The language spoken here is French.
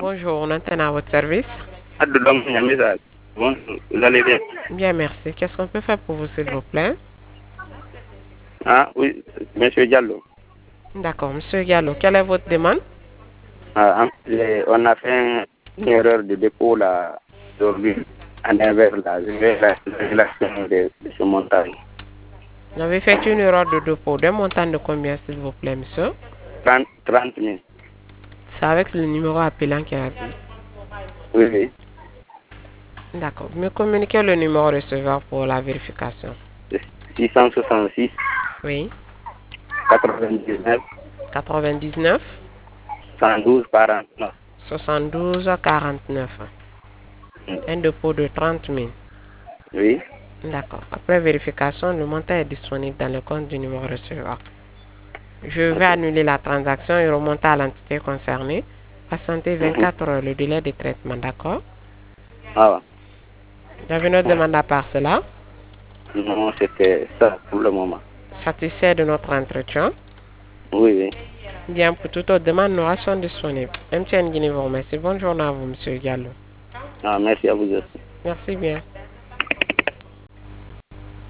Bonjour, on entend à votre service. Bonjour, vous allez bien? Bien, merci. Qu'est-ce qu'on peut faire pour vous, s'il vous plaît? Ah oui, monsieur Diallo. D'accord, Monsieur Gallo, quelle est votre demande? On a fait une erreur de dépôt là, aujourd'hui, en envers là, je vais la régulation de ce montant. Vous avez fait une erreur de dépôt d'un montant de combien, s'il vous plaît, monsieur? 30 000. C'est avec le numéro appelant qui a dit. Oui, oui. D'accord. Me communiquez le numéro receveur pour la vérification. 666, Oui. 99, 99 112, 49. 72 49. Un dépôt de 30 000. Oui. D'accord. Après vérification, le montant est disponible dans le compte du numéro receveur. Je vais Ok. annuler la transaction et remonter à l'entité concernée. Patientez Mhm. 24 heures le délai de traitement, d'accord? Ah, Vous avez une autre demande à part cela? non, c'était ça pour le moment. Satisfait de notre entretien? Oui, oui. Bien, pour toute autre demande, nous restons disponibles. MTN Guinée vous remercie. Bonne journée à vous, Monsieur Gallo. Ah, merci à vous aussi. Merci bien.